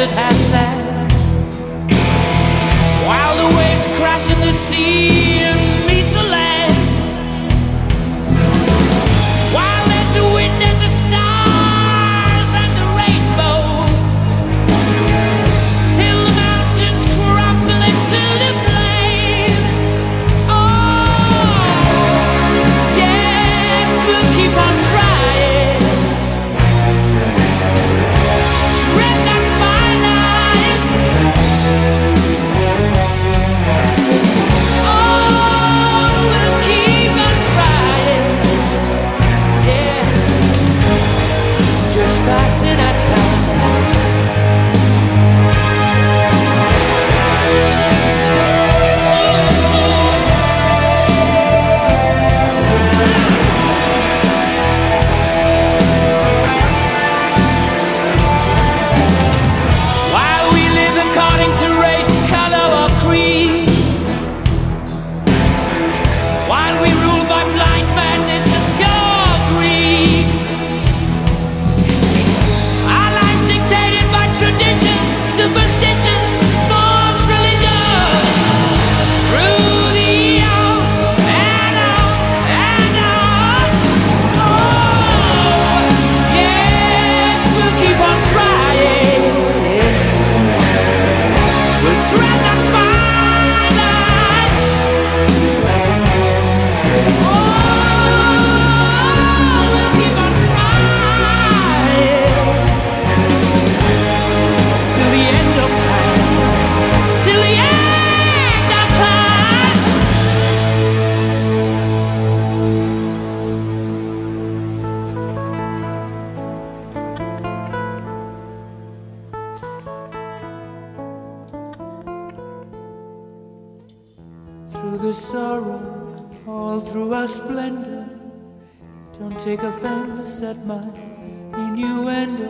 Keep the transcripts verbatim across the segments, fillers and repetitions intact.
desert has sat, while the waves crash in the sea and meet the land, while there's the wind and the stars and the rainbow, till the mountains crumble into the plain. Oh, yes, we'll keep on trying. Tread that fine line. Oh, we'll keep on trying. Yeah, just passing our time. While we live according to race, color, or creed, while we rule by blind madness and pure greed, our lives dictated by tradition, superstition, false religion, through the on and on and on. Oh, yes, we'll keep on trying. We'll tread that fine line. Oh, we'll keep on trying till the end of time, till the end of time. Through the sorrow, all through our splendor, don't take offense at my innuendo.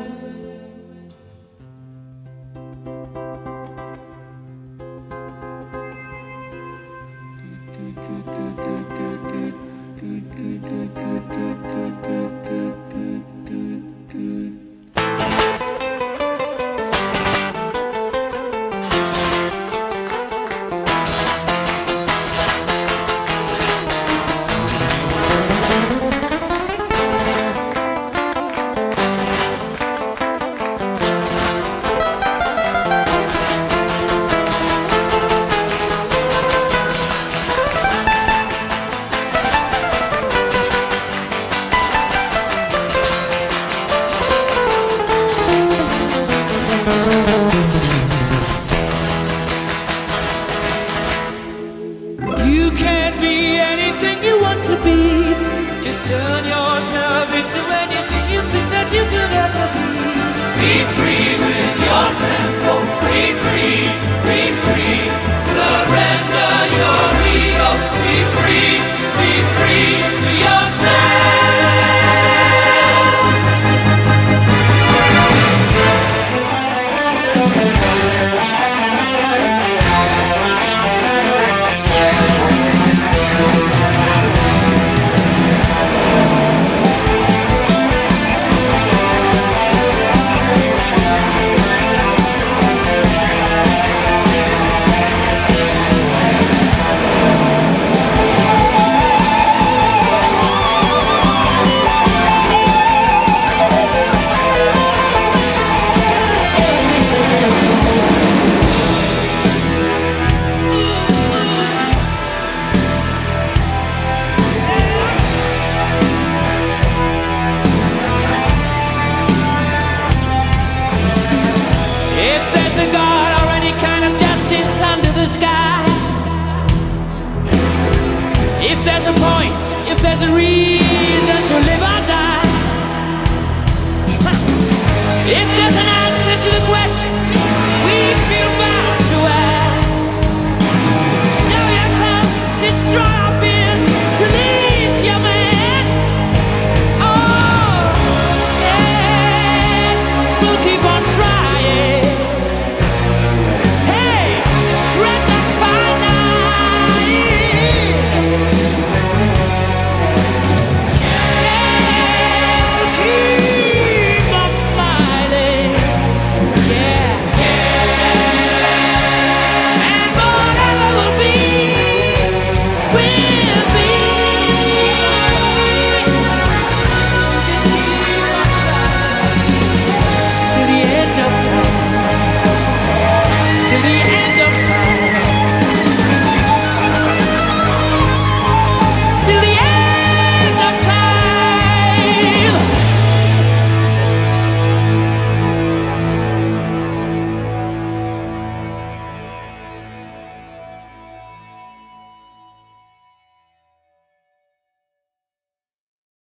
You can't be anything you want to be. Just turn yourself into anything you think that you could ever be. Be free.